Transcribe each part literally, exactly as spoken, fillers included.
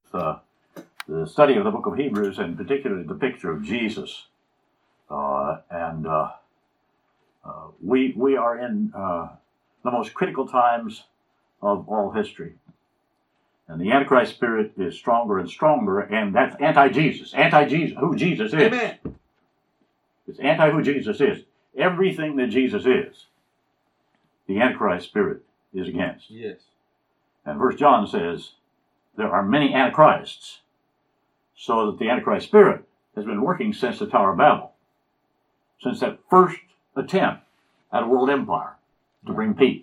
uh, the study of the book of Hebrews, and particularly the picture of Jesus. Uh, and uh, uh, we we are in uh, the most critical times of all history. And the Antichrist spirit is stronger and stronger, and that's anti-Jesus. Anti-Jesus, who Jesus is. Amen. It's anti who Jesus is. Everything that Jesus is, the Antichrist spirit is against. Yes. And First John says there are many Antichrists, so that the Antichrist spirit has been working since the Tower of Babel, since that first attempt at a world empire to bring peace.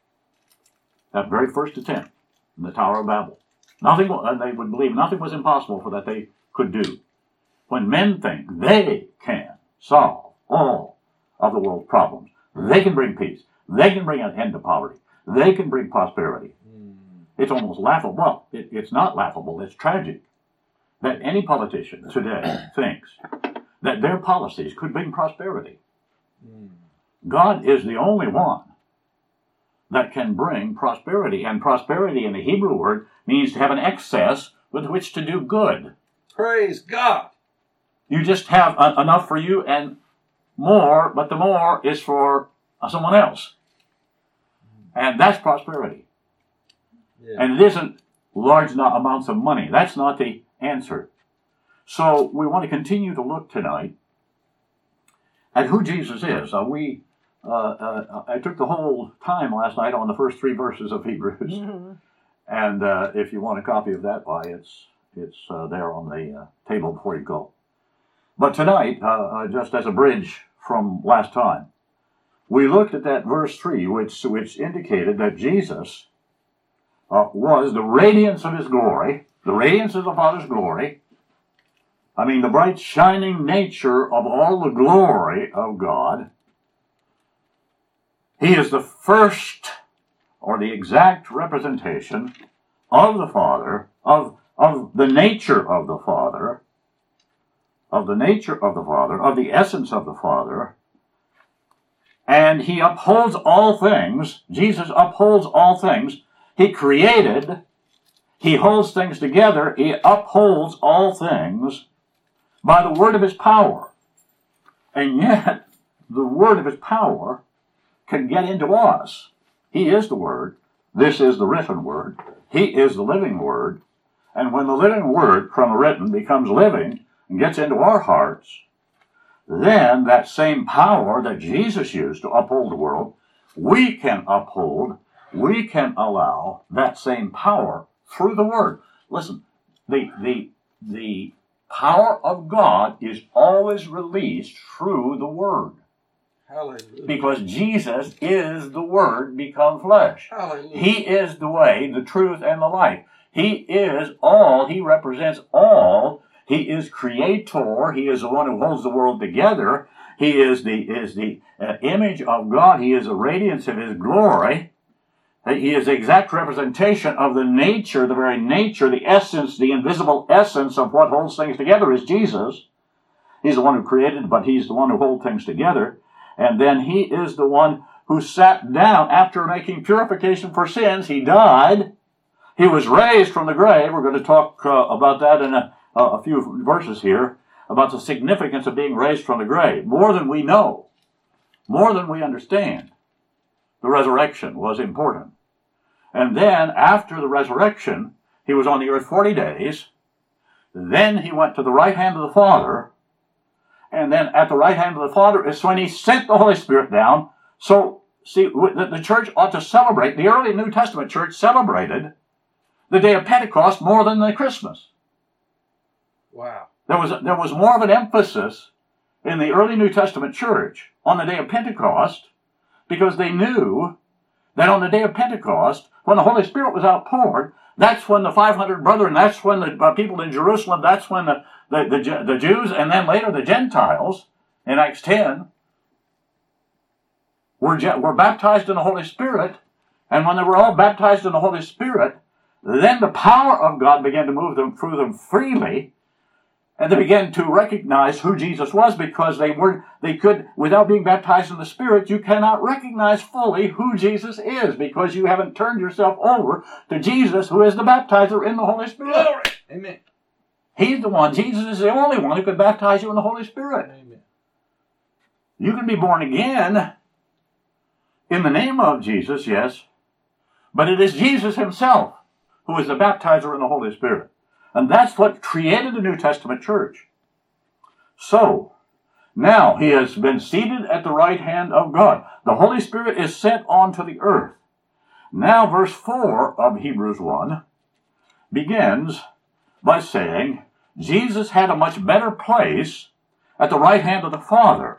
That very first attempt in the Tower of Babel. Nothing, and they would believe nothing was impossible for that they could do. When men think they can solve all of the world's problems, they can bring peace, they can bring an end to poverty, they can bring prosperity. Mm. It's almost laughable. Well, it, it's not laughable, it's tragic that any politician today thinks that their policies could bring prosperity. Mm. God is the only one that can bring prosperity. And prosperity in the Hebrew word means to have an excess with which to do good. Praise God. You just have a, enough for you and more, but the more is for someone else. And that's prosperity. Yeah. And it isn't large amounts of money. That's not the answer. So we want to continue to look tonight at who Jesus is. Uh, we Uh, uh, I took the whole time last night on the first three verses of Hebrews, mm-hmm. and uh, if you want a copy of that, why it's it's uh, there on the uh, table before you go. But tonight, uh, uh, just as a bridge from last time, we looked at that verse three, which which indicated that Jesus uh, was the radiance of His glory, the radiance of the Father's glory. I mean, the bright shining nature of all the glory of God. He is the first, or the exact representation of the Father, of, of the nature of the Father, of the nature of the Father, of the essence of the Father, and He upholds all things. Jesus upholds all things. He created, He holds things together, He upholds all things by the word of His power. And yet, the word of His power can get into us. He is the Word. This is the written Word. He is the living Word. And when the living Word from the written becomes living and gets into our hearts, then that same power that Jesus used to uphold the world, we can uphold, we can allow that same power through the Word. Listen, the, the, the power of God is always released through the Word. Hallelujah. Because Jesus is the Word become flesh. Hallelujah. He is the way, the truth, and the life. He is all. He represents all. He is Creator. He is the one who holds the world together. He is the is the uh, image of God. He is the radiance of His glory. He is the exact representation of the nature, the very nature, the essence, the invisible essence of what holds things together is Jesus. He's the one who created, but He's the one who holds things together. And then He is the one who sat down after making purification for sins. He died. He was raised from the grave. We're going to talk uh, about that in a, a few verses here, about the significance of being raised from the grave. More than we know, more than we understand, the resurrection was important. And then after the resurrection, He was on the earth forty days. Then He went to the right hand of the Father. And then at the right hand of the Father is when He sent the Holy Spirit down. So, see, the, the church ought to celebrate. The early New Testament church celebrated the day of Pentecost more than the Christmas. Wow. There was, there was more of an emphasis in the early New Testament church on the day of Pentecost because they knew that on the day of Pentecost, when the Holy Spirit was outpoured, that's when the five hundred brethren, that's when the uh, people in Jerusalem, that's when the, the, the, the Jews, and then later the Gentiles, in Acts ten, were, were baptized in the Holy Spirit. And when they were all baptized in the Holy Spirit, then the power of God began to move them through them freely. And they began to recognize who Jesus was because they weren't, they could, without being baptized in the Spirit, you cannot recognize fully who Jesus is because you haven't turned yourself over to Jesus, who is the baptizer in the Holy Spirit. Glory. Amen. He's the one. Jesus is the only one who could baptize you in the Holy Spirit. Amen. You can be born again in the name of Jesus, yes, but it is Jesus himself who is the baptizer in the Holy Spirit. And that's what created the New Testament church. So, now he has been seated at the right hand of God. The Holy Spirit is sent onto the earth. Now verse four of Hebrews one begins by saying, Jesus had a much better place at the right hand of the Father.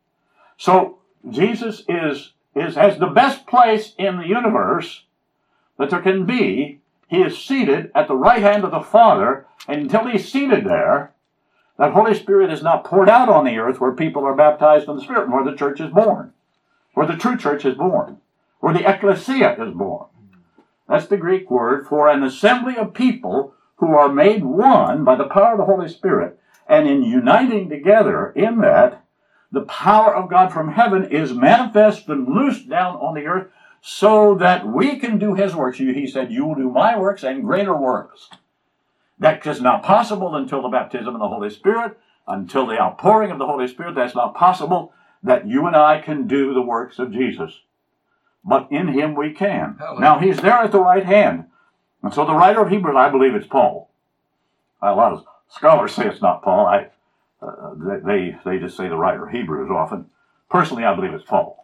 So Jesus is, is has the best place in the universe that there can be. He is seated at the right hand of the Father, and until he's seated there, that Holy Spirit is not poured out on the earth where people are baptized in the Spirit, where the church is born, where the true church is born, where the ecclesia is born. That's the Greek word for an assembly of people who are made one by the power of the Holy Spirit. And in uniting together in that, the power of God from heaven is manifest and loosed down on the earth so that we can do his works. He said, you will do my works and greater works. That is not possible until the baptism of the Holy Spirit, until the outpouring of the Holy Spirit. That's not possible that you and I can do the works of Jesus. But in him we can. Hallelujah. Now he's there at the right hand. And so the writer of Hebrews, I believe it's Paul. A lot of scholars say it's not Paul. I, uh, they, they just say the writer of Hebrews often. Personally, I believe it's Paul.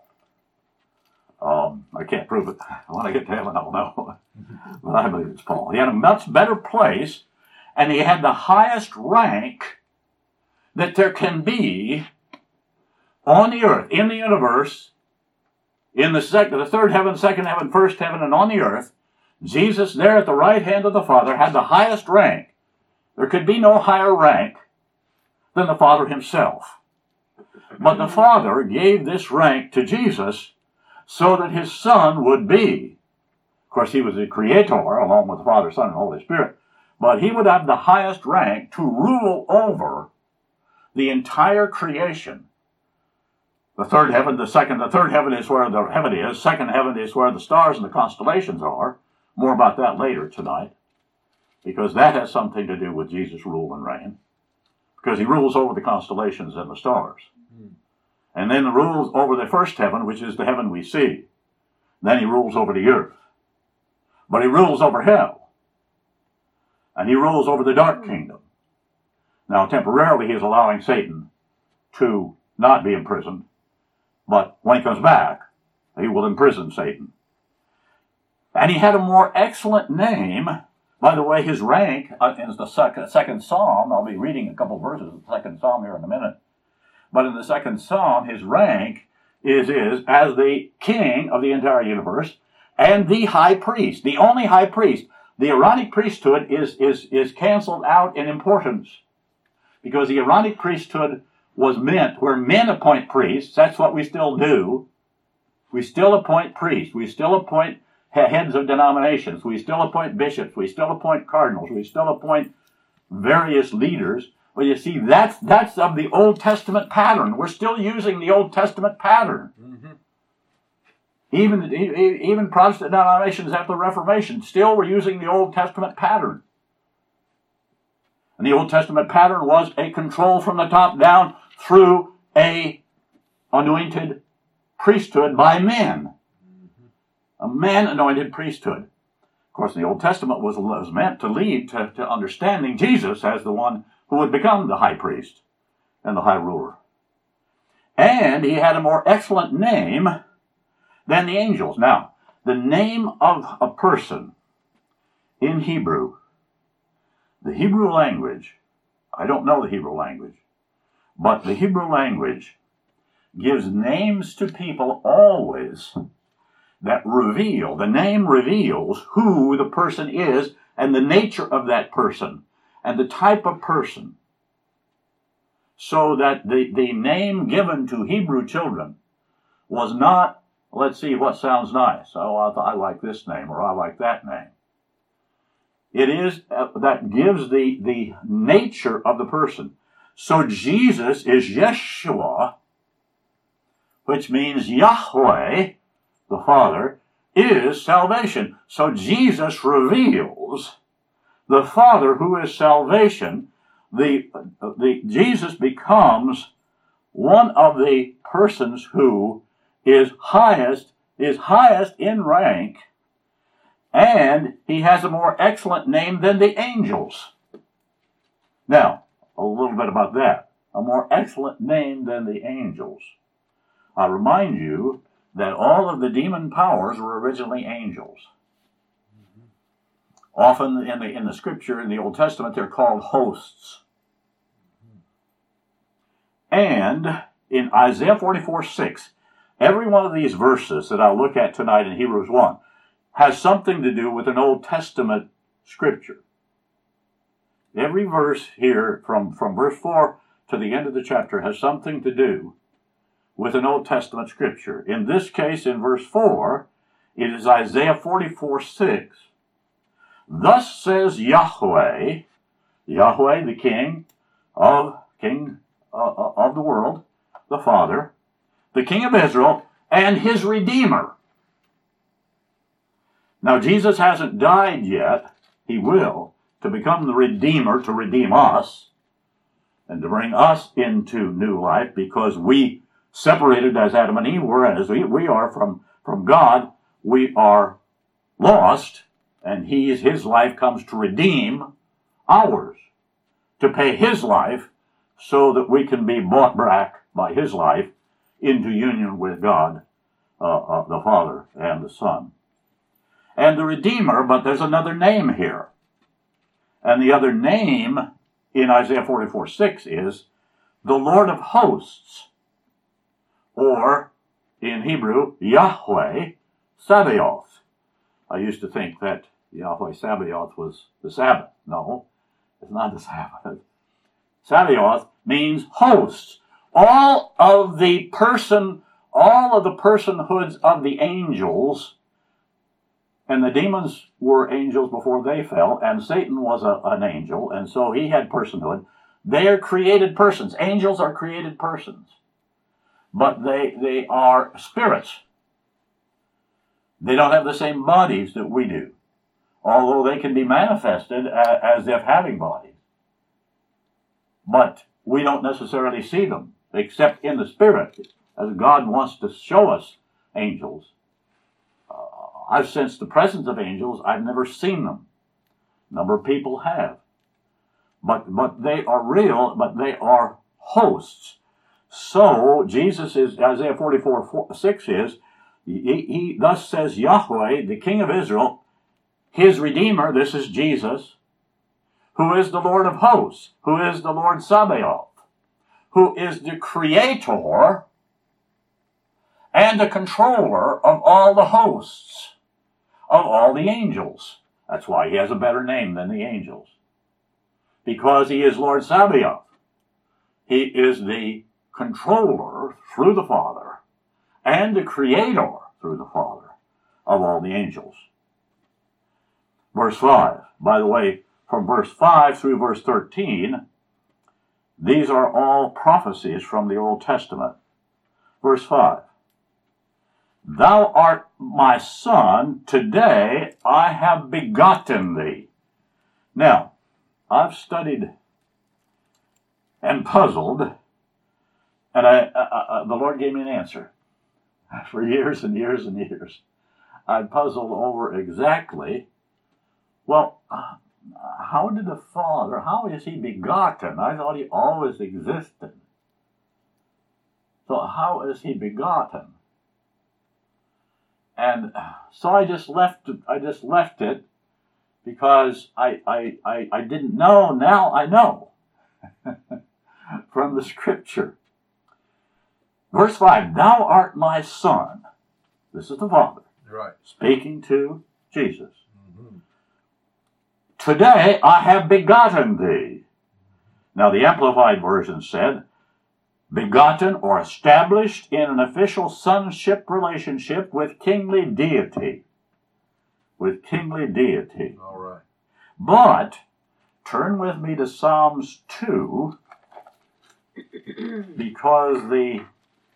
Um, I can't prove it. When I get to heaven, I'll know. But I believe it's Paul. He had a much better place, and he had the highest rank that there can be on the earth, in the universe, in the, second, the third heaven, second heaven, first heaven, and on the earth. Jesus, there at the right hand of the Father, had the highest rank. There could be no higher rank than the Father himself. But the Father gave this rank to Jesus so that his Son would be. Of course, he was the Creator, along with the Father, Son, and Holy Spirit. But he would have the highest rank to rule over the entire creation. The third heaven, the second, the third heaven is where the heaven is. Second heaven is where the stars and the constellations are. More about that later tonight, because that has something to do with Jesus' rule and reign, because he rules over the constellations and the stars. Mm. And then rules over the first heaven, which is the heaven we see. Then he rules over the earth. But he rules over hell. And he rules over the dark kingdom. Now, temporarily, he is allowing Satan to not be imprisoned, but when he comes back, he will imprison Satan. And he had a more excellent name. By the way, his rank uh, in the second, second psalm, I'll be reading a couple verses of the second psalm here in a minute. But in the second psalm, his rank is, is as the king of the entire universe and the high priest, the only high priest. The Aaronic priesthood is, is, is canceled out in importance, because the Aaronic priesthood was meant where men appoint priests. That's what we still do. We still appoint priests. We still appoint heads of denominations. We still appoint bishops. We still appoint cardinals. We still appoint various leaders. Well, you see, that's, that's of the Old Testament pattern. We're still using the Old Testament pattern. Mm-hmm. Even, even Protestant denominations after the Reformation, still were using the Old Testament pattern. And the Old Testament pattern was a control from the top down through a anointed priesthood by men. A man-anointed priesthood. Of course, the Old Testament was, was meant to lead to, to understanding Jesus as the one who would become the high priest and the high ruler. And he had a more excellent name than the angels. Now, the name of a person in Hebrew, the Hebrew language, I don't know the Hebrew language, but the Hebrew language gives names to people always that reveal, the name reveals who the person is and the nature of that person and the type of person. So that the, the name given to Hebrew children was not, let's see what sounds nice. Oh, I, I like this name, or I like that name. It is uh, that gives the, the nature of the person. So Jesus is Yeshua, which means Yahweh, the Father, is salvation. So Jesus reveals the Father who is salvation, the, the Jesus becomes one of the persons who is highest, is highest in rank, and he has a more excellent name than the angels. Now, a little bit about that. A more excellent name than the angels. I remind you that all of the demon powers were originally angels. Often in the, in the scripture, in the Old Testament, they're called hosts. And in Isaiah forty-four six, every one of these verses that I'll look at tonight in Hebrews one has something to do with an Old Testament scripture. Every verse here, from, from verse four to the end of the chapter, has something to do with an Old Testament scripture. In this case, in verse four, it is Isaiah forty-four six. Thus says Yahweh, Yahweh, the King of King uh, of the world, the Father, the King of Israel, and his Redeemer. Now, Jesus hasn't died yet. He will, to become the Redeemer, to redeem us, and to bring us into new life, because we, separated as Adam and Eve were, and as we, we are from, from God, we are lost, and he, his life comes to redeem ours, to pay his life so that we can be bought back by his life into union with God, uh, uh, the Father and the Son. And the Redeemer, but there's another name here. And the other name in Isaiah forty-four six is the Lord of Hosts, or in Hebrew, Yahweh Sabaoth. I used to think that Yahweh Sabaoth was the Sabbath. No, it's not the Sabbath. Sabaoth means hosts. All of the person, all of the personhoods of the angels, and the demons were angels before they fell, and Satan was a, an angel, and so he had personhood. They are created persons. Angels are created persons. But they, they are spirits. They don't have the same bodies that we do, although they can be manifested as if having bodies. But we don't necessarily see them, except in the spirit, as God wants to show us angels. Uh, I've sensed the presence of angels. I've never seen them. A number of people have. But, but they are real, but they are hosts. So, Jesus is, Isaiah forty-four six is, he, he thus says Yahweh, the King of Israel, his Redeemer, this is Jesus, who is the Lord of hosts, who is the Lord Sabaoth, who is the creator and the controller of all the hosts, of all the angels. That's why he has a better name than the angels. Because he is Lord Sabaoth. He is the controller through the Father and the creator through the Father of all the angels. Verse five. By the way, from verse five through verse thirteen, these are all prophecies from the Old Testament. Verse five. Thou art my son, today I have begotten thee. Now, I've studied and puzzled, and I, I, I, the Lord gave me an answer. For years and years and years, I puzzled over exactly, well, uh, how did the Father, how is he begotten? I thought he always existed. So how is he begotten? And so I just left it, I just left it because I, I, I, I didn't know. Now I know from the scripture. Verse five, thou art my son. This is the Father. Right. Speaking to Jesus. Mm-hmm. Today I have begotten thee. Now the Amplified Version said, begotten or established in an official sonship relationship with kingly deity. With kingly deity. All right. But, turn with me to Psalms two, because the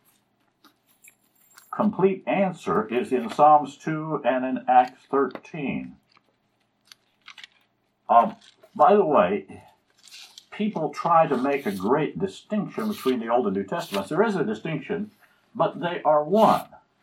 complete answer is in Psalms two and in Acts thirteen. Um, by the way, people try to make a great distinction between the Old and New Testaments. There is a distinction, but they are one.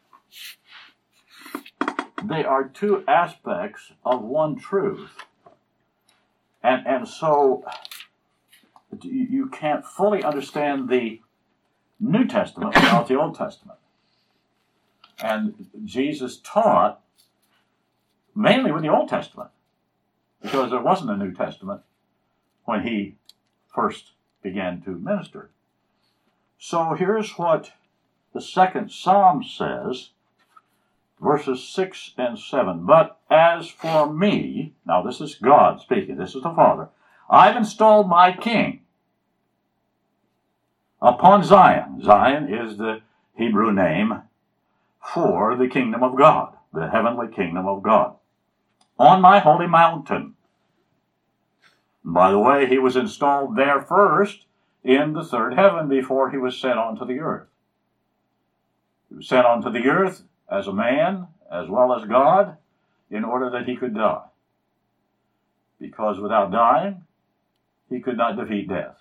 They are two aspects of one truth. And, and so you can't fully understand the New Testament without the Old Testament. And Jesus taught mainly with the Old Testament, because there wasn't a New Testament when he first began to minister. So here's what the second Psalm says, verses six and seven. But as for me, now this is God speaking, this is the Father, I've installed my king upon Zion. Zion is the Hebrew name for the kingdom of God, the heavenly kingdom of God, on my holy mountain. By the way, he was installed there first in the third heaven before he was sent onto the earth. He was sent onto the earth as a man as well as God in order that he could die. Because without dying, he could not defeat death.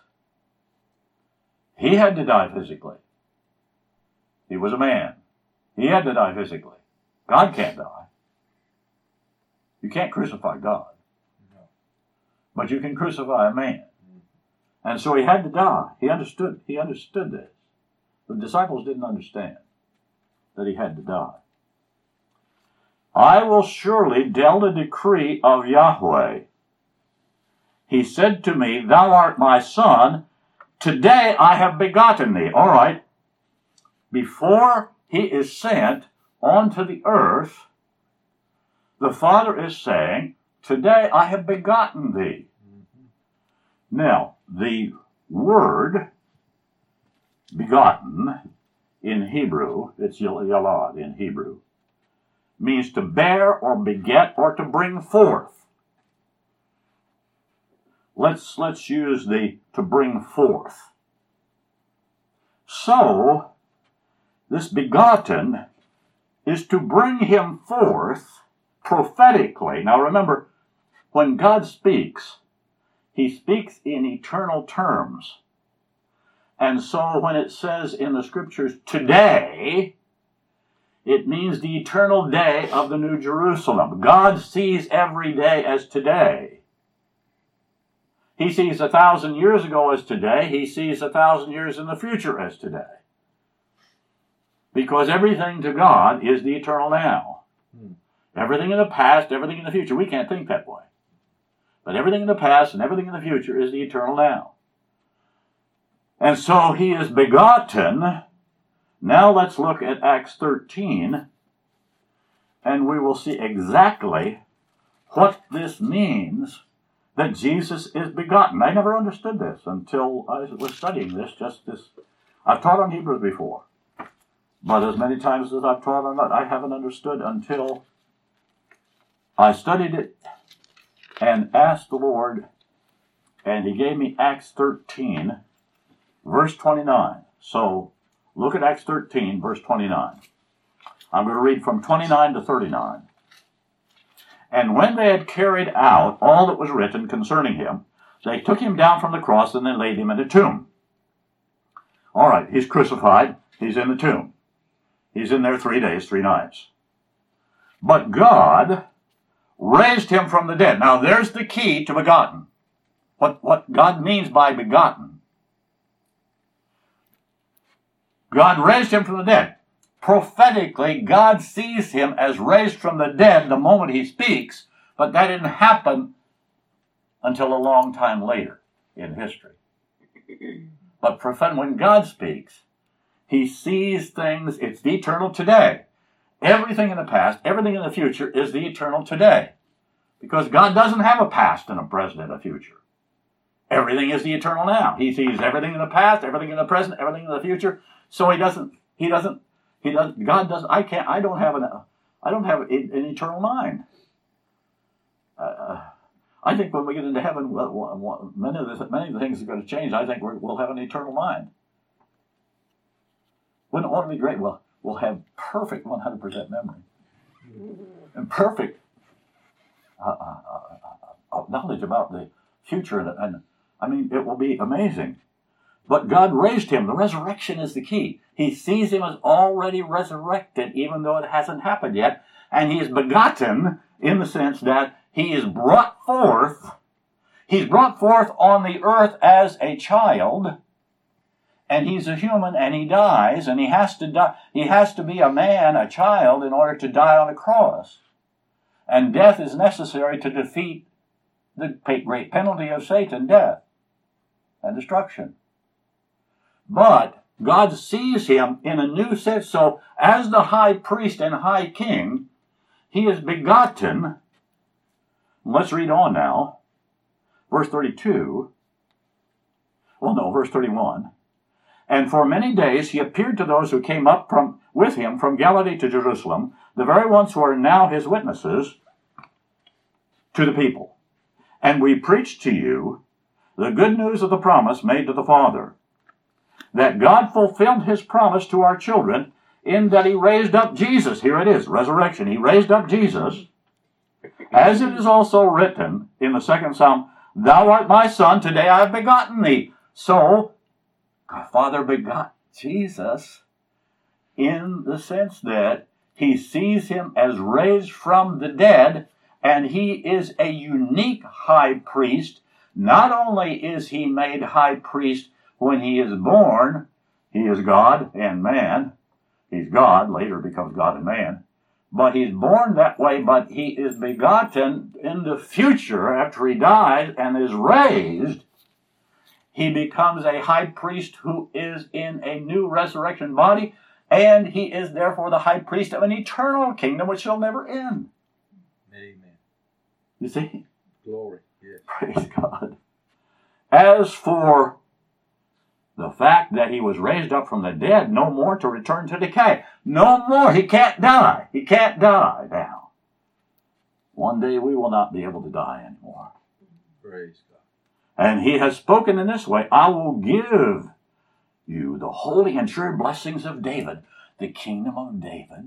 He had to die physically. He was a man. He had to die physically. God can't die. You can't crucify God. But you can crucify a man. And so he had to die. He understood. He understood this. The disciples didn't understand that he had to die. I will surely dealt a decree of Yahweh. He said to me, thou art my son. Today I have begotten thee. All right. Before he is sent onto the earth, the Father is saying, today I have begotten thee. Mm-hmm. Now, the word begotten in Hebrew, it's yalad in Hebrew, means to bear or beget or to bring forth. Let's, let's use the to bring forth. So, this begotten is to bring him forth prophetically. Now remember, when God speaks, he speaks in eternal terms. And so when it says in the scriptures, today, it means the eternal day of the New Jerusalem. God sees every day as today. He sees a thousand years ago as today. He sees a thousand years in the future as today. Because everything to God is the eternal now. Hmm. Everything in the past, everything in the future. We can't think that way. But everything in the past and everything in the future is the eternal now. And so he is begotten. Now let's look at Acts thirteen, and we will see exactly what this means, that Jesus is begotten. I never understood this until I was studying this, just this. I've taught on Hebrews before, but as many times as I've taught on that, I haven't understood until I studied it and asked the Lord, and he gave me Acts thirteen, verse twenty-nine. So, look at Acts thirteen, verse twenty-nine. I'm going to read from twenty-nine to thirty-nine. And when they had carried out all that was written concerning him, they took him down from the cross and they laid him in a tomb. All right, he's crucified. He's in the tomb. He's in there three days, three nights. But God raised him from the dead. Now, there's the key to begotten. What, what God means by begotten. God raised him from the dead. Prophetically, God sees him as raised from the dead the moment he speaks, but that didn't happen until a long time later in history. But prophet- when God speaks, he sees things, it's the eternal today. Everything in the past, everything in the future is the eternal today. Because God doesn't have a past and a present and a future. Everything is the eternal now. He sees everything in the past, everything in the present, everything in the future. So he doesn't, he doesn't, he does, God doesn't, I can't, I don't have an, I don't have an eternal mind. Uh, I think when we get into heaven, many of the, many of the things are going to change. I think we're, we'll have an eternal mind. Wouldn't it want to be great? Well, we'll have perfect one hundred percent memory. And perfect, uh, uh, uh, uh, knowledge about the future. And, and I mean, it will be amazing. But God raised him. The resurrection is the key. He sees him as already resurrected, even though it hasn't happened yet. And he is begotten in the sense that he is brought forth. He's brought forth on the earth as a child. And he's a human, and he dies, and he has to die. He has to be a man, a child, in order to die on a cross. And death is necessary to defeat the great penalty of Satan, death and destruction. But God sees him in a new sense. So as the high priest and high king, he is begotten. Let's read on now. Verse thirty-two. Well, no, verse thirty-one. And for many days he appeared to those who came up from with him from Galilee to Jerusalem, the very ones who are now his witnesses to the people. And we preach to you the good news of the promise made to the Father, that God fulfilled his promise to our children in that he raised up Jesus. Here it is, resurrection. He raised up Jesus, as it is also written in the second Psalm, Thou art my son, today I have begotten thee. So, our Father begot Jesus in the sense that he sees him as raised from the dead, and he is a unique high priest. Not only is he made high priest when he is born, he is God and man. He's God, later becomes God and man. But he's born that way, but he is begotten in the future after he dies and is raised. He becomes a high priest who is in a new resurrection body, and he is therefore the high priest of an eternal kingdom which shall never end. Amen. You see? Glory. Yes. Praise God. As for the fact that he was raised up from the dead, no more to return to decay. No more. He can't die. He can't die now. One day we will not be able to die anymore. Praise God. And he has spoken in this way, I will give you the holy and sure blessings of David. The kingdom of David,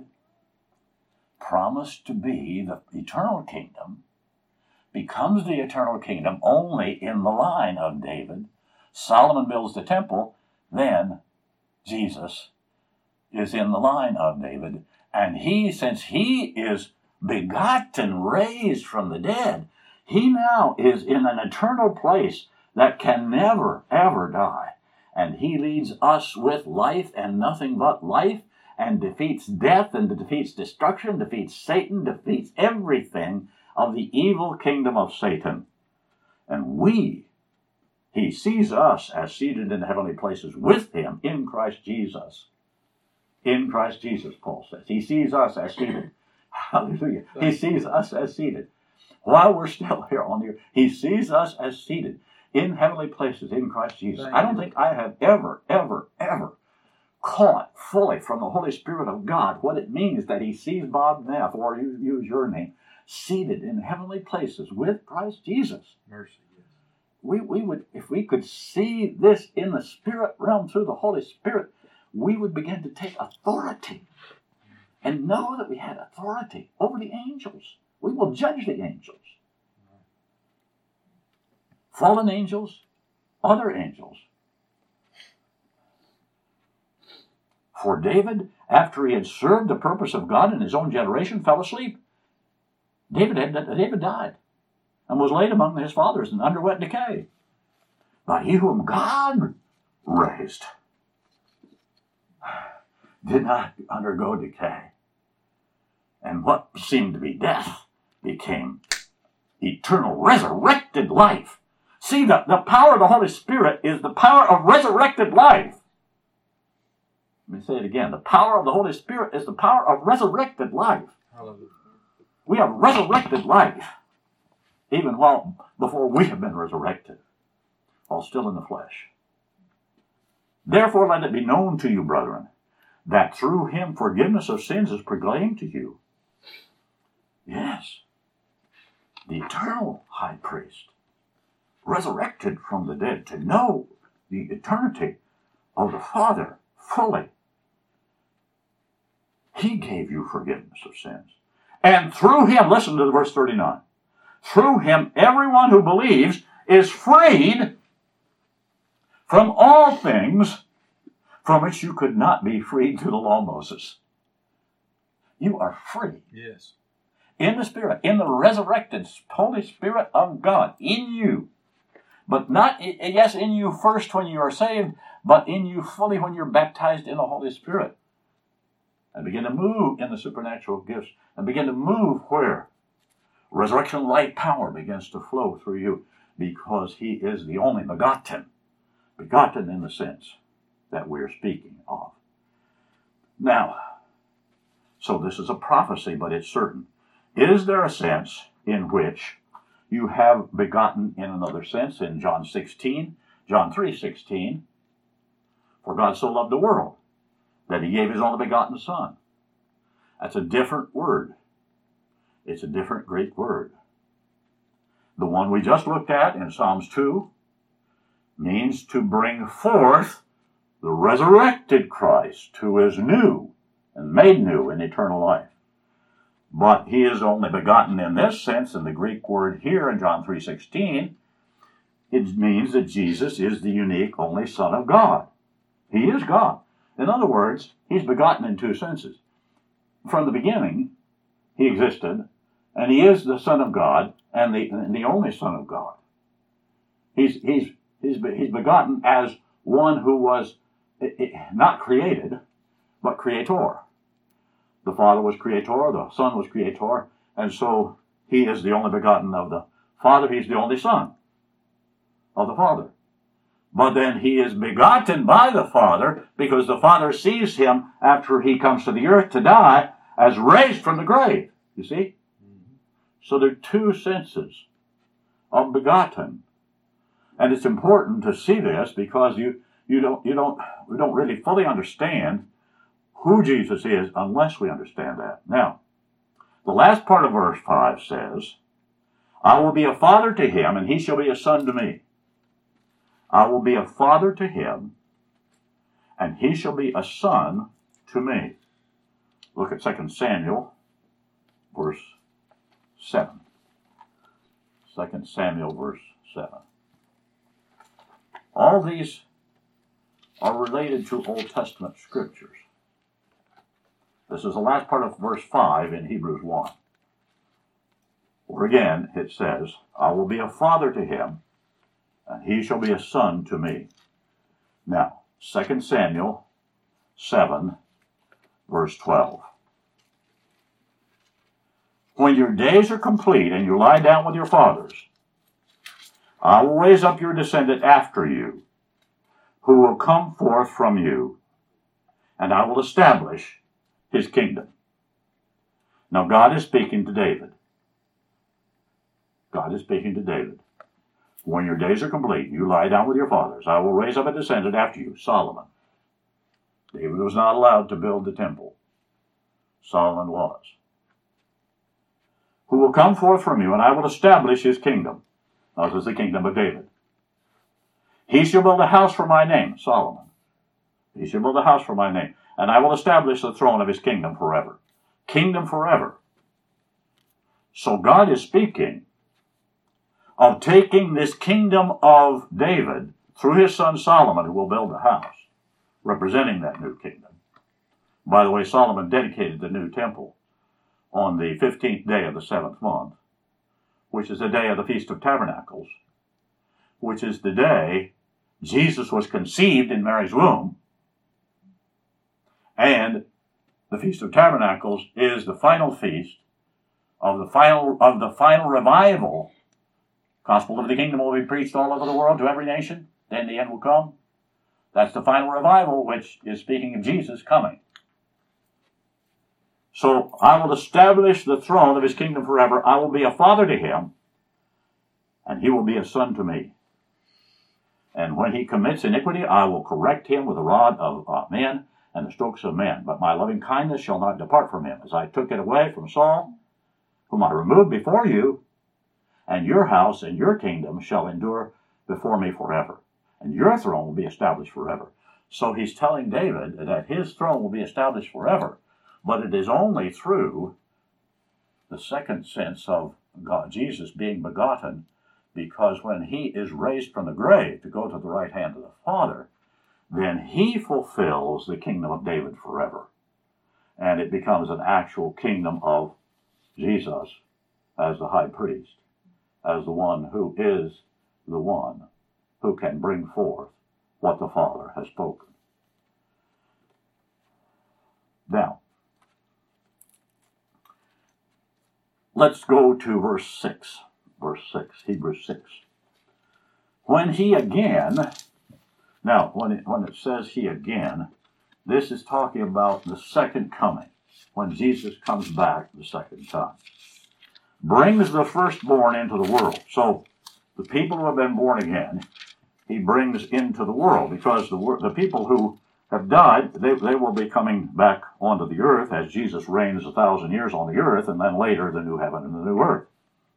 promised to be the eternal kingdom, becomes the eternal kingdom only in the line of David. Solomon builds the temple, then Jesus is in the line of David. And he, since he is begotten, raised from the dead, he now is in an eternal place that can never, ever die. And he leads us with life and nothing but life, and defeats death, and defeats destruction, defeats Satan, defeats everything of the evil kingdom of Satan. And we, he sees us as seated in the heavenly places with him in Christ Jesus. In Christ Jesus, Paul says. He sees us as seated. Hallelujah. He sees us as seated. While we're still here on the earth, he sees us as seated in heavenly places in Christ Jesus. I don't think I have ever, ever, ever caught fully from the Holy Spirit of God what it means that he sees Bob Neff, or you use your name, seated in heavenly places with Christ Jesus. Mercy. Yes. We, we would, if we could see this in the spirit realm through the Holy Spirit, we would begin to take authority and know that we had authority over the angels. We will judge the angels. Fallen angels, other angels. For David, after he had served the purpose of God in his own generation, fell asleep. David had, David died and was laid among his fathers and underwent decay. But he whom God raised did not undergo decay. And what seemed to be death became eternal, resurrected life. See, the, the power of the Holy Spirit is the power of resurrected life. Let me say it again. The power of the Holy Spirit is the power of resurrected life. Hallelujah. We have resurrected life, even while before we have been resurrected, while still in the flesh. Therefore, let it be known to you, brethren, that through him forgiveness of sins is proclaimed to you. Yes, the eternal high priest, resurrected from the dead to know the eternity of the Father fully. He gave you forgiveness of sins. And through him, listen to verse thirty-nine, through him, everyone who believes is freed from all things from which you could not be freed through the law of Moses. You are free. Yes. In the Spirit, in the resurrected Holy Spirit of God, in you. But not, yes, in you first when you are saved, but in you fully when you're baptized in the Holy Spirit. And begin to move in the supernatural gifts. And begin to move where? Resurrection light power begins to flow through you, because he is the only begotten. Begotten in the sense that we're speaking of. Now, so this is a prophecy, but it's certain. Is there a sense in which you have begotten in another sense in John sixteen, John three sixteen? For God so loved the world that he gave his only begotten Son. That's a different word. It's a different Greek word. The one we just looked at in Psalms two means to bring forth the resurrected Christ, who is new and made new in eternal life. But he is only begotten in this sense, in the Greek word here in John three sixteen. It means that Jesus is the unique only Son of God. He is God. In other words, he's begotten in two senses. From the beginning, he existed, and he is the Son of God and the, and the only Son of God. He's, he's, he's, he's begotten as one who was not created, but creator. The Father was creator, the Son was creator, and so he is the only begotten of the Father. He's the only Son of the Father. But then he is begotten by the Father because the Father sees him after he comes to the earth to die as raised from the grave. You see? Mm-hmm. So there are two senses of begotten. And it's important to see this because you, you don't you don't we don't really fully understand who Jesus is unless we understand that. Now, the last part of verse five says, I will be a father to him, and he shall be a son to me. I will be a father to him, and he shall be a son to me. Look at Second Samuel, verse seven. Second Samuel, verse seven. All these are related to Old Testament scriptures. This is the last part of verse five in Hebrews one. Where again it says, I will be a father to him, and he shall be a son to me. Now, Second Samuel seven, verse twelve. When your days are complete and you lie down with your fathers, I will raise up your descendant after you, who will come forth from you, and I will establish his kingdom. Now God is speaking to David. God is speaking to David. When your days are complete, you lie down with your fathers. I will raise up a descendant after you, Solomon. David was not allowed to build the temple. Solomon was. Who will come forth from you, and I will establish his kingdom. Now this is the kingdom of David. He shall build a house for my name, Solomon. He shall build a house for my name, and I will establish the throne of his kingdom forever. Kingdom forever. So God is speaking of taking this kingdom of David through his son Solomon, who will build a house, representing that new kingdom. By the way, Solomon dedicated the new temple on the fifteenth day of the seventh month, which is the day of the Feast of Tabernacles, which is the day Jesus was conceived in Mary's womb. And the Feast of Tabernacles is the final feast of the final of the final revival. Gospel of the kingdom will be preached all over the world to every nation. Then the end will come. That's the final revival, which is speaking of Jesus coming. So I will establish the throne of his kingdom forever. I will be a father to him, and he will be a son to me. And when he commits iniquity, I will correct him with the rod of uh, men and the strokes of men. But my loving kindness shall not depart from him, as I took it away from Saul, whom I removed before you, and your house and your kingdom shall endure before me forever, and your throne will be established forever. So he's telling David that his throne will be established forever, but it is only through the second sense of God, Jesus being begotten, because when he is raised from the grave to go to the right hand of the Father, then he fulfills the kingdom of David forever. And it becomes an actual kingdom of Jesus as the high priest, as the one who is the one who can bring forth what the Father has spoken. Now, let's go to verse six. Verse six, Hebrews six. When he again, now when it, when it says he again, this is talking about the second coming, when Jesus comes back the second time. Brings the firstborn into the world. So the people who have been born again, he brings into the world, because the, the people who have died, they, they will be coming back onto the earth as Jesus reigns a thousand years on the earth, and then later the new heaven and the new earth.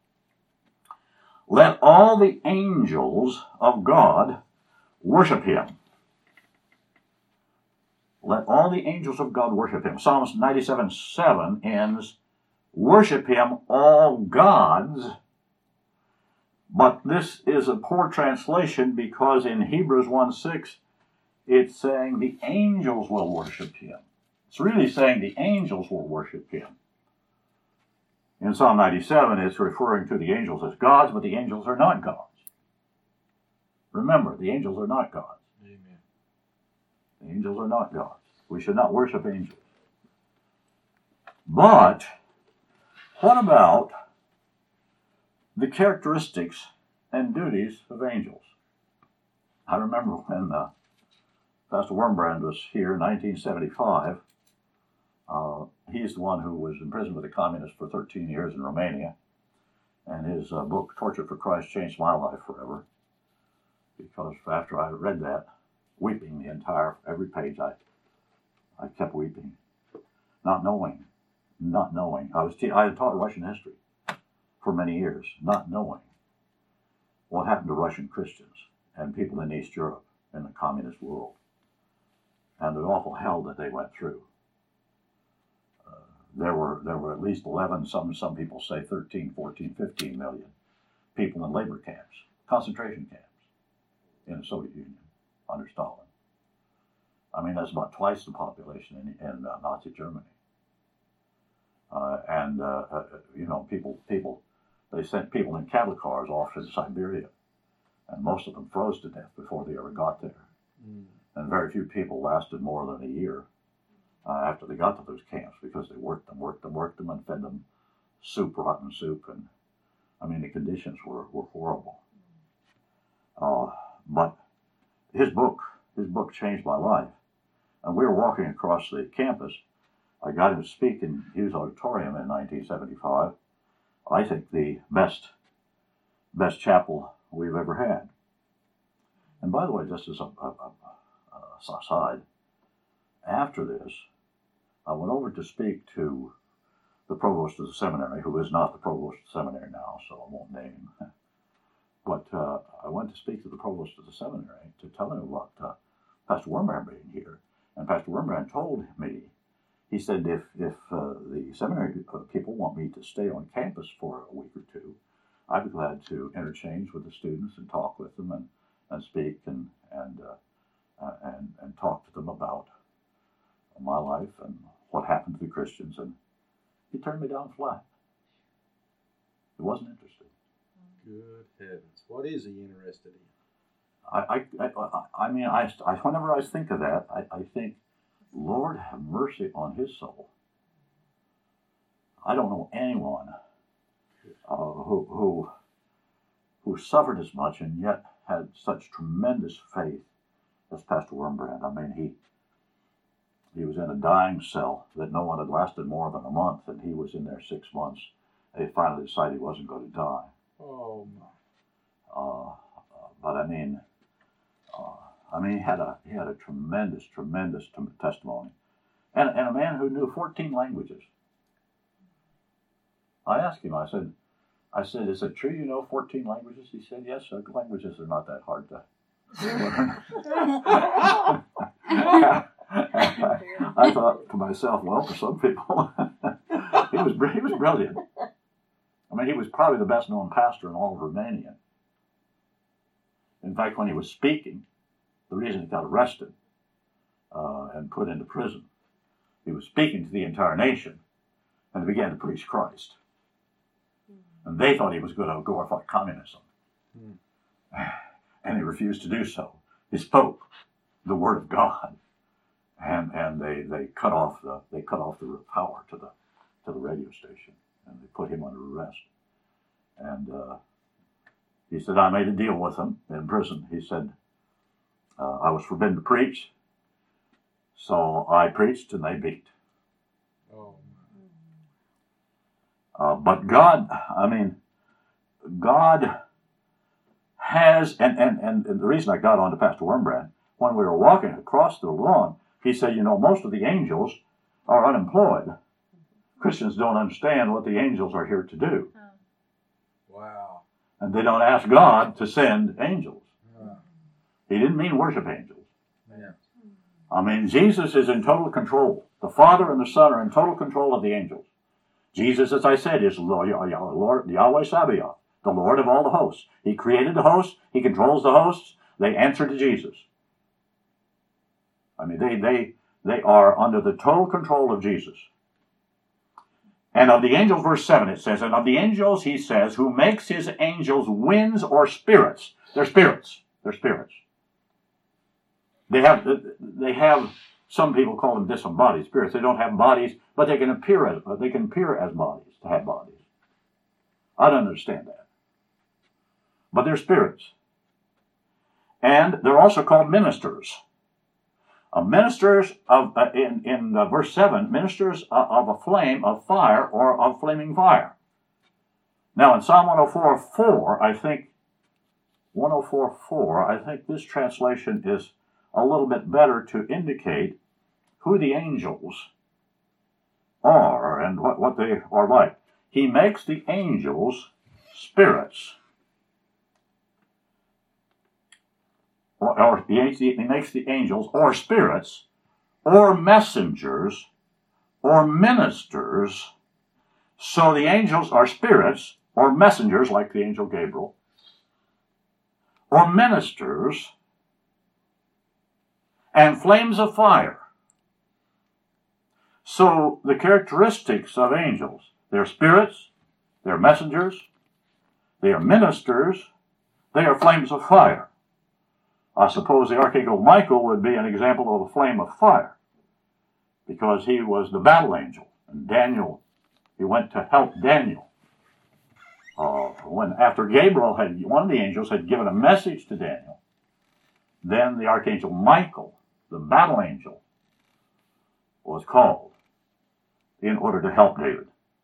Let all the angels of God worship him. Let all the angels of God worship him. Psalms ninety-seven seven ends, worship him, all gods. But this is a poor translation, because in Hebrews one six, it's saying the angels will worship him. It's really saying the angels will worship him. In Psalm ninety-seven, it's referring to the angels as gods, but the angels are not gods. Remember, the angels are not gods. Amen. The angels are not gods. We should not worship angels. But what about the characteristics and duties of angels? I remember when uh, Pastor Wormbrand was here in nineteen seventy-five. Uh, he's the one who was imprisoned with the communists for thirteen years in Romania. And his uh, book, Torture for Christ, changed my life forever. Because after I read that, weeping the entire, every page, I, I kept weeping. Not knowing, not knowing. I was te- I had taught Russian history for many years, not knowing what happened to Russian Christians and people in East Europe in the communist world, and the awful hell that they went through. Uh, there were there were at least eleven, some some people say thirteen, fourteen, fifteen million people in labor camps, concentration camps in the Soviet Union under Stalin. I mean, that's about twice the population in, in uh, Nazi Germany. Uh, and uh, uh, you know, people people they sent people in cattle cars off to Siberia, and most of them froze to death before they ever got there. Mm. And very few people lasted more than a year uh, after they got to those camps, because they worked them, worked them, worked them, and fed them soup, rotten soup, and I mean the conditions were, were horrible. Uh, but his book, his book changed my life. And we were walking across the campus. I got him to speak in Hughes Auditorium in nineteen seventy-five. I think the best, best chapel we've ever had. And by the way, just as a, a, a, a aside, after this, I went over to speak to the provost of the seminary, who is not the provost of the seminary now, so I won't name him. But uh, I went to speak to the provost of the seminary to tell him about uh, Pastor Wormbrand being here. And Pastor Wormbrand told me, he said, if, if uh, the seminary people want me to stay on campus for a week or two, I'd be glad to interchange with the students and talk with them and, and speak and and, uh, uh, and and talk to them about my life and what happened to the Christians. And he turned me down flat. He wasn't interested. Good heavens. What is he interested in? I, I, I, I mean, I, I, whenever I think of that, I, I think, Lord have mercy on his soul. I don't know anyone uh, who, who, who suffered as much and yet had such tremendous faith as Pastor Wormbrand. I mean, he he was in a dying cell that no one had lasted more than a month, and he was in there six months. They finally decided he wasn't going to die. Oh my! Uh, but I mean. Uh, I mean, he had a he had a tremendous, tremendous t- testimony, and and a man who knew fourteen languages. I asked him. I said, I said, is it true you know fourteen languages? He said, yes. Uh, languages are not that hard to learn. I thought to myself, well, for some people, he was he was brilliant. I mean, he was probably the best known pastor in all of Romania. In fact, when he was speaking, the reason he got arrested uh, and put into prison, he was speaking to the entire nation and began to preach Christ. And they thought he was going to glorify communism. Mm. And he refused to do so. He spoke the word of God, and and they, they cut off the they cut off the power to the to the radio station, and they put him under arrest. And uh, he said, I made a deal with them in prison. He said, uh, I was forbidden to preach, so I preached and they beat. Oh. Uh, but God, I mean, God has, and, and, and the reason I got on to Pastor Wormbrand, when we were walking across the lawn, he said, you know, most of the angels are unemployed. Christians don't understand what the angels are here to do. Wow. And they don't ask God to send angels. Wow. He didn't mean worship angels. Yeah. I mean, Jesus is in total control. The Father and the Son are in total control of the angels. Jesus, as I said, is Lord, Lord Yahweh Sabaoth, the Lord of all the hosts. He created the hosts. He controls the hosts. They answer to Jesus. I mean, they, they, they are under the total control of Jesus. And of the angels, verse seven, it says, and of the angels, he says, who makes his angels winds or spirits. They're spirits. They're spirits. They have, they have, some people call them disembodied spirits. They don't have bodies, but they can appear as, they can appear as bodies, to have bodies. I don't understand that. But they're spirits. And they're also called ministers. Uh, ministers of, uh, in, in uh, verse seven, ministers uh, of a flame of fire or of flaming fire. Now in Psalm one oh four four, I think, one oh four four, I think this translation is a little bit better to indicate who the angels are and what, what they are like. He makes the angels spirits. Or, or he, he makes the angels or spirits or messengers or ministers. So the angels are spirits or messengers like the angel Gabriel or ministers and flames of fire. So the characteristics of angels, they're spirits, they're messengers, they are ministers, they are flames of fire. I suppose the Archangel Michael would be an example of a flame of fire because he was the battle angel. And Daniel, he went to help Daniel. Uh, when after Gabriel had, one of the angels had given a message to Daniel, then the Archangel Michael, the battle angel, was called in order to help David.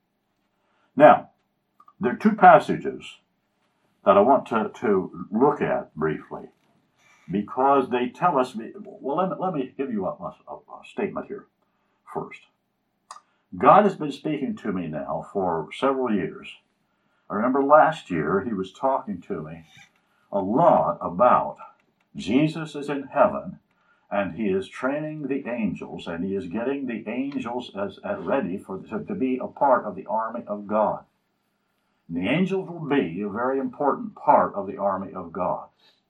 Now, there are two passages that I want to, to look at briefly because they tell us, well, let me, let me give you a, a, a statement here first. God has been speaking to me now for several years. I remember last year he was talking to me a lot about Jesus is in heaven and he is training the angels and he is getting the angels as, as ready for to, to be a part of the army of God. And the angels will be a very important part of the army of God.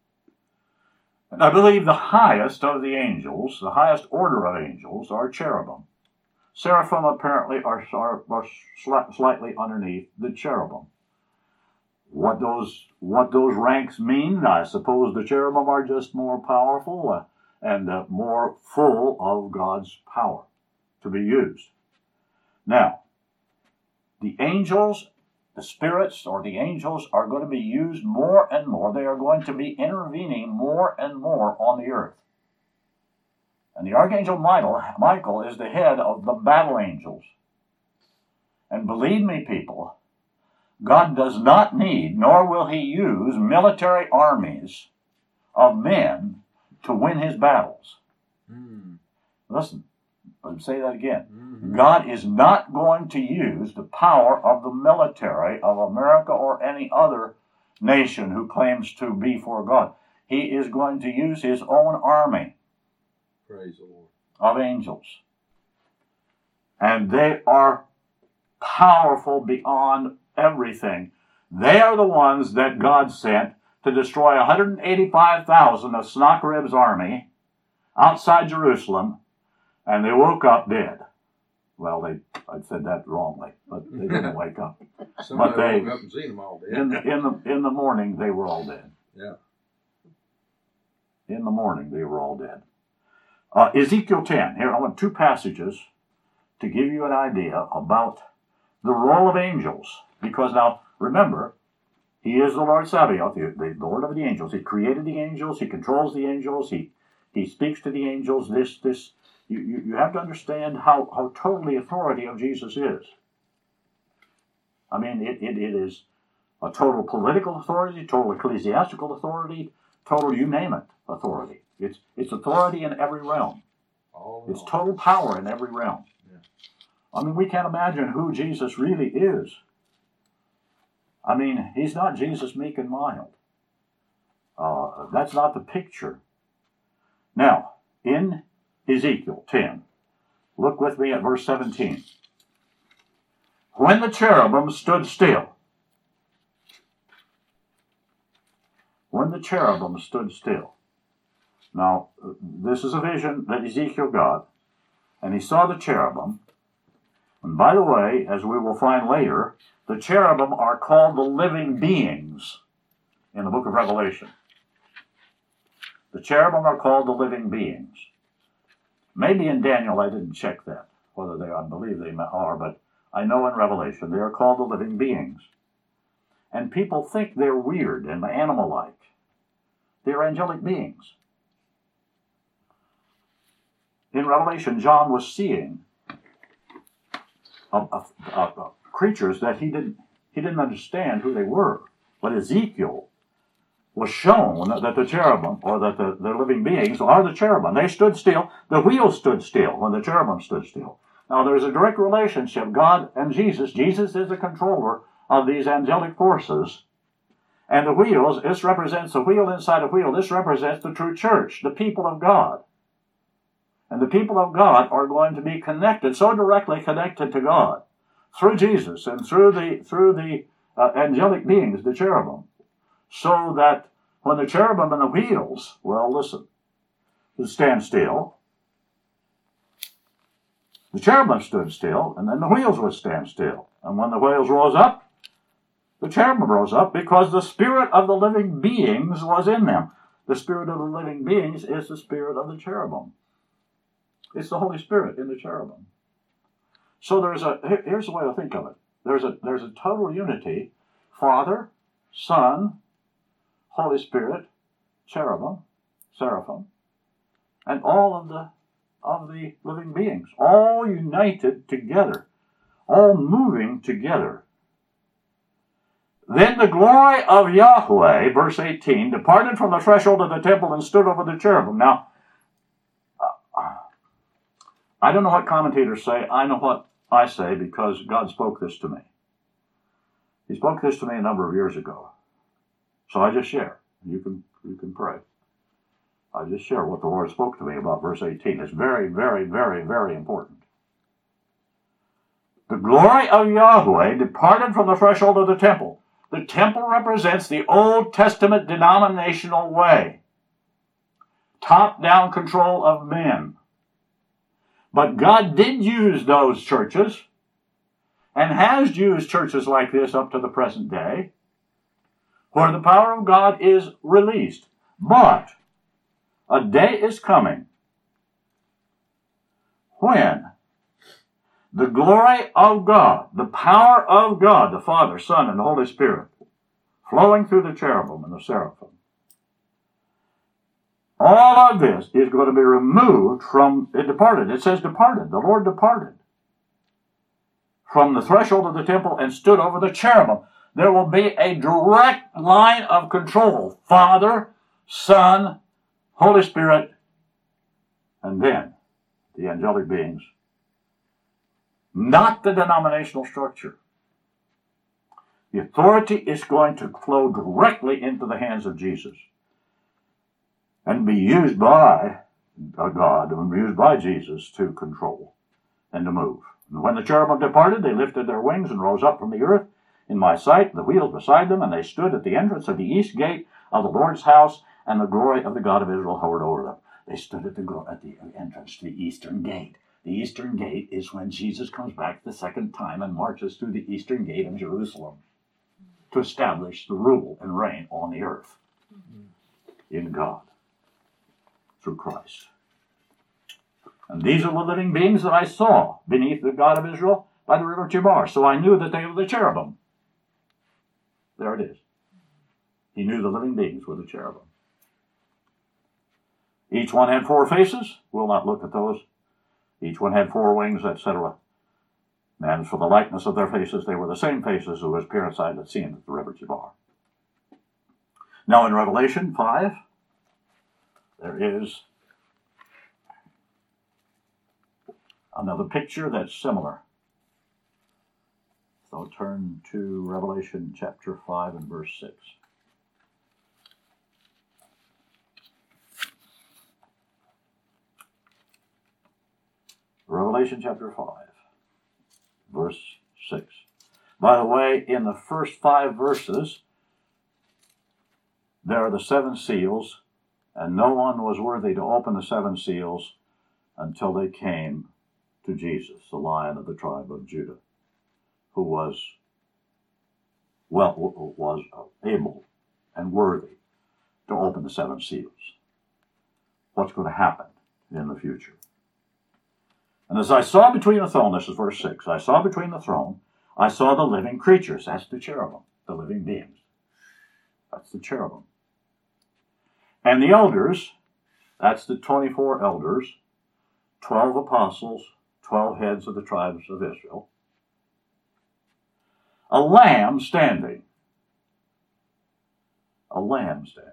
And I believe the highest of the angels, the highest order of angels, are cherubim. Seraphim apparently are, are, are slightly underneath the cherubim. What those what those ranks mean, I suppose the cherubim are just more powerful uh, and uh, more full of God's power to be used. Now, the angels, the spirits or the angels are going to be used more and more. They are going to be intervening more and more on the earth. And the Archangel Michael, Michael is the head of the battle angels. And believe me, people, God does not need, nor will he use military armies of men to win his battles. Mm. Listen, let me say that again. Mm-hmm. God is not going to use the power of the military of America or any other nation who claims to be for God. He is going to use his own army. Praise the Lord. Of angels. And they are powerful beyond everything. They are the ones that God sent to destroy one hundred eighty-five thousand of Sennacherib's army outside Jerusalem, and they woke up dead. Well, they I said that wrongly, but they didn't wake up. Somebody But they- woke up and seen them all dead. In the, in the in the morning, they were all dead. Yeah. In the morning, they were all dead. Uh, Ezekiel ten. Here, I want two passages to give you an idea about the role of angels. Because now, remember, he is the Lord Sabaoth, the, the Lord of the angels. He created the angels. He controls the angels. He he speaks to the angels. This this you, you, you have to understand how, how total the authority of Jesus is. I mean, it, it, it is a total political authority, total ecclesiastical authority, total you name it authority. It's it's authority in every realm. All It's along. total power in every realm. Yeah. I mean, we can't imagine who Jesus really is. I mean, he's not Jesus meek and mild. Uh, that's not the picture. Now, in Ezekiel ten, look with me at verse seventeen. When the cherubim stood still, when the cherubim stood still. Now, this is a vision that Ezekiel got, and he saw the cherubim. And by the way, as we will find later, the cherubim are called the living beings in the book of Revelation. The cherubim are called the living beings. Maybe in Daniel I didn't check that, whether they, I believe they are, but I know in Revelation they are called the living beings. And people think they're weird and animal-like. They're angelic beings. In Revelation, John was seeing uh, uh, uh, creatures that he didn't he didn't understand who they were. But Ezekiel was shown that the cherubim, or that the, the living beings, are the cherubim. They stood still. The wheels stood still when the cherubim stood still. Now, there's a direct relationship, God and Jesus. Jesus is the controller of these angelic forces. And the wheels, this represents a wheel inside a wheel. This represents the true church, the people of God. And the people of God are going to be connected, so directly connected to God, through Jesus and through the through the uh, angelic beings, the cherubim, so that when the cherubim and the wheels, well, listen, would stand still, the cherubim stood still, and then the wheels would stand still. And when the wheels rose up, the cherubim rose up, because the spirit of the living beings was in them. The spirit of the living beings is the spirit of the cherubim. It's the Holy Spirit in the cherubim. So there's a here's the way to think of it. There's a there's a total unity: Father, Son, Holy Spirit, cherubim, seraphim, and all of the of the living beings, all united together, all moving together. Then the glory of Yahweh, verse eighteen, departed from the threshold of the temple and stood over the cherubim. Now, I don't know what commentators say. I know what I say, because God spoke this to me. He spoke this to me a number of years ago. So I just share. You can you can pray. I just share what the Lord spoke to me about verse eighteen. It's very, very, very, very important. The glory of Yahweh departed from the threshold of the temple. The temple represents the Old Testament denominational way. Top-down control of men. But God did use those churches, and has used churches like this up to the present day, where the power of God is released. But a day is coming when the glory of God, the power of God, the Father, Son, and the Holy Spirit, flowing through the cherubim and the seraphim, all of this is going to be removed from, it departed. It says departed. The Lord departed from the threshold of the temple and stood over the cherubim. There will be a direct line of control. Father, Son, Holy Spirit, and then the angelic beings. Not the denominational structure. The authority is going to flow directly into the hands of Jesus and be used by God, and be used by Jesus to control and to move. And when the cherubim departed, they lifted their wings and rose up from the earth, in my sight, the wheels beside them, and they stood at the entrance of the east gate of the Lord's house, and the glory of the God of Israel hovered over them. They stood at the, at the entrance to the eastern gate. The eastern gate is when Jesus comes back the second time and marches through the eastern gate of Jerusalem to establish the rule and reign on the earth in God through Christ. And these are the living beings that I saw beneath the God of Israel by the river Chebar. So I knew that they were the cherubim. There it is. He knew the living beings were the cherubim. Each one had four faces. We'll not look at those. Each one had four wings, et cetera. And for the likeness of their faces, they were the same faces who was appearance I had seen at the river Chebar. Now in Revelation five, there is another picture that's similar. So turn to Revelation chapter five and verse six. Revelation chapter five, verse six. By the way, in the first five verses, there are the seven seals, and no one was worthy to open the seven seals until they came to Jesus, the Lion of the tribe of Judah, who was well was able and worthy to open the seven seals. What's going to happen in the future? And as I saw between the throne, this is verse six, I saw between the throne, I saw the living creatures, that's the cherubim, the living beings. That's the cherubim. And the elders, that's the twenty-four elders, twelve apostles, twelve heads of the tribes of Israel. A lamb standing. A lamb standing.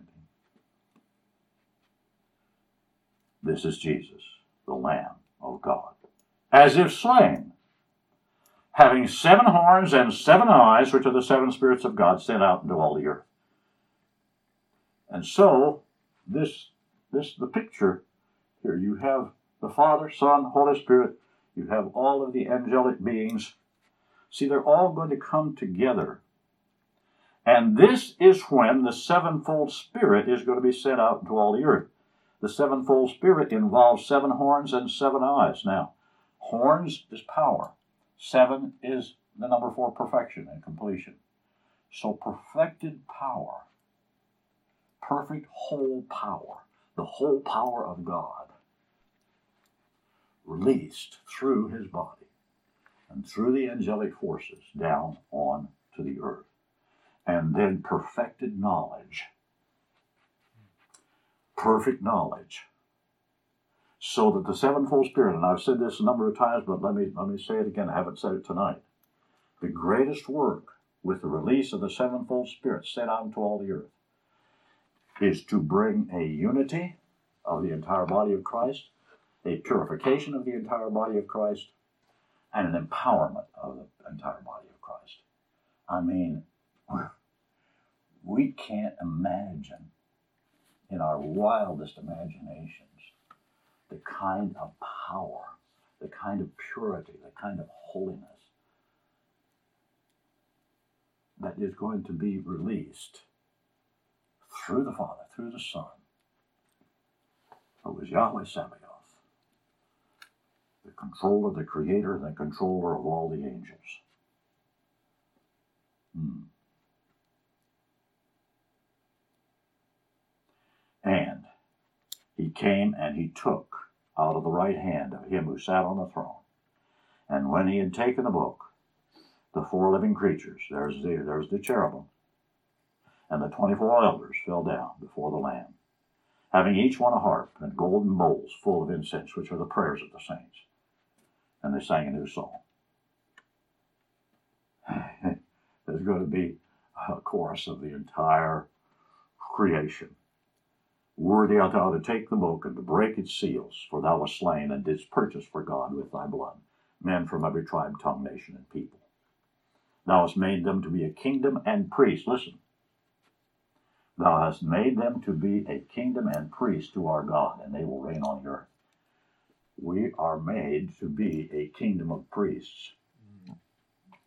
This is Jesus, the Lamb of God, as if slain, having seven horns and seven eyes, which are the seven spirits of God sent out into all the earth. And so, this, this the picture here, you have the Father, Son, Holy Spirit, you have all of the angelic beings. See, they're all going to come together. And this is when the sevenfold Spirit is going to be sent out into all the earth. The sevenfold Spirit involves seven horns and seven eyes. Now, horns is power. Seven is the number for perfection and completion. So perfected power, perfect whole power, the whole power of God, released through his body and through the angelic forces down on to the earth. And then perfected knowledge. Perfect knowledge. So that the sevenfold Spirit, and I've said this a number of times, but let me, let me say it again, I haven't said it tonight. The greatest work with the release of the sevenfold Spirit sent out into all the earth is to bring a unity of the entire body of Christ, a purification of the entire body of Christ, and an empowerment of the entire body of Christ. I mean, we can't imagine in our wildest imaginations the kind of power, the kind of purity, the kind of holiness that is going to be released through the Father, through the Son, who is Yahweh Sabaoth, the controller, the creator, the controller of all the angels. Hmm. And he came and he took out of the right hand of him who sat on the throne. And when he had taken the book, the four living creatures, there's the, there's the cherubim, and the twenty-four elders fell down before the Lamb, having each one a harp and golden bowls full of incense, which are the prayers of the saints. And they sang a new song. There's going to be a chorus of the entire creation. Worthy art thou to take the book and to break its seals, for thou wast slain and didst purchase for God with thy blood men from every tribe, tongue, nation, and people. Thou hast made them to be a kingdom and priests. Listen. Thou hast made them to be a kingdom and priests to our God, and they will reign on the earth. We are made to be a kingdom of priests.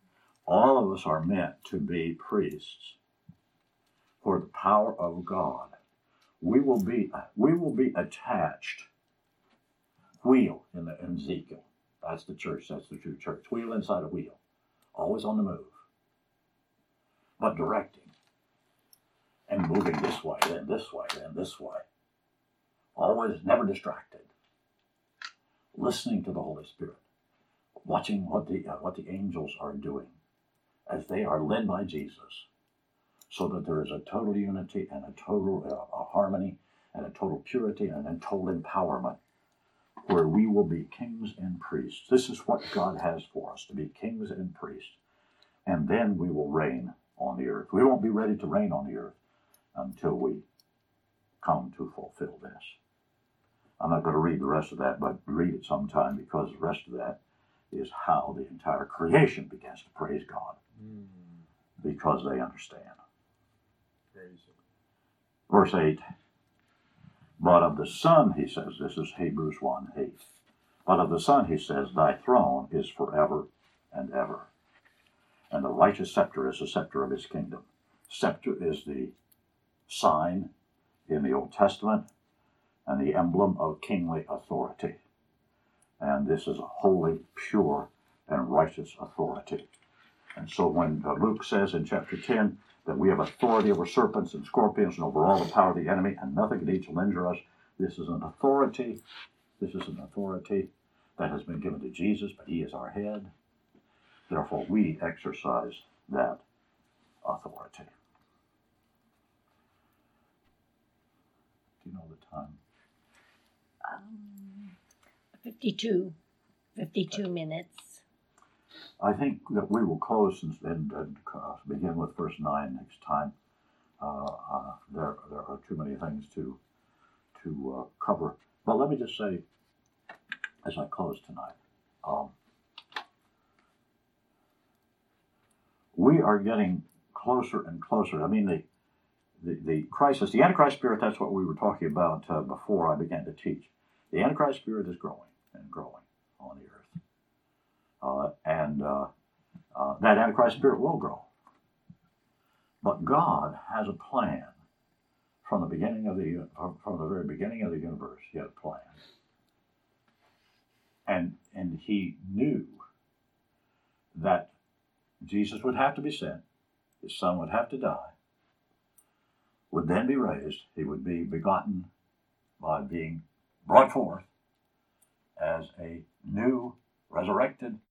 All of us are meant to be priests for the power of God. We will be we will be attached. Wheel in the in Ezekiel. That's the church. That's the true church. Wheel inside a wheel, always on the move, but directing and moving this way, then this way, then this way. Always, never distracted. Listening to the Holy Spirit, watching what the uh, what the angels are doing as they are led by Jesus, so that there is a total unity and a total uh, a harmony and a total purity and a total empowerment, where we will be kings and priests. This is what God has for us, to be kings and priests. And then we will reign on the earth. We won't be ready to reign on the earth until we come to fulfill this. I'm not going to read the rest of that, but read it sometime, because the rest of that is how the entire creation begins to praise God, mm. because they understand. Praise Him. Verse eight. But of the Son, he says, this is Hebrews one eight. But of the Son, he says, thy throne is forever and ever. And the righteous scepter is the scepter of his kingdom. Scepter is the sign in the Old Testament and the emblem of kingly authority. And this is a holy, pure, and righteous authority. And so when Luke says in chapter ten that we have authority over serpents and scorpions and over all the power of the enemy, and nothing can eat shall injure us, this is an authority. This is an authority that has been given to Jesus, but he is our head. Therefore, we exercise that authority. Do you know the time? Um, fifty-two. fifty-two minutes. I think that we will close and, and, and uh, begin with verse nine next time. Uh, uh, there, there are too many things to to uh, cover. But let me just say, as I close tonight, um, we are getting closer and closer. I mean, the, the the crisis, the Antichrist spirit, that's what we were talking about uh, before I began to teach. The Antichrist spirit is growing and growing on the earth. Uh, and uh, uh, that Antichrist spirit will grow. But God has a plan from the beginning of the from the very beginning of the universe. He had a plan, and and He knew that Jesus would have to be sent, His Son would have to die, would then be raised. He would be begotten by being brought forth as a new resurrected